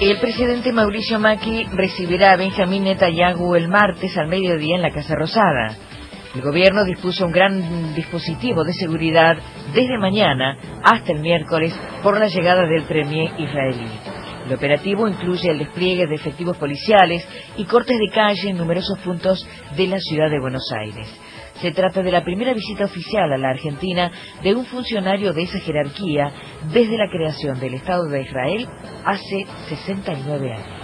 El presidente Mauricio Macri recibirá a Benjamín Netanyahu el martes al mediodía en la Casa Rosada. El gobierno dispuso un gran dispositivo de seguridad desde mañana hasta el miércoles por la llegada del premier israelí. El operativo incluye el despliegue de efectivos policiales y cortes de calle en numerosos puntos de la ciudad de Buenos Aires. Se trata de la primera visita oficial a la Argentina de un funcionario de esa jerarquía desde la creación del Estado de Israel hace 69 años.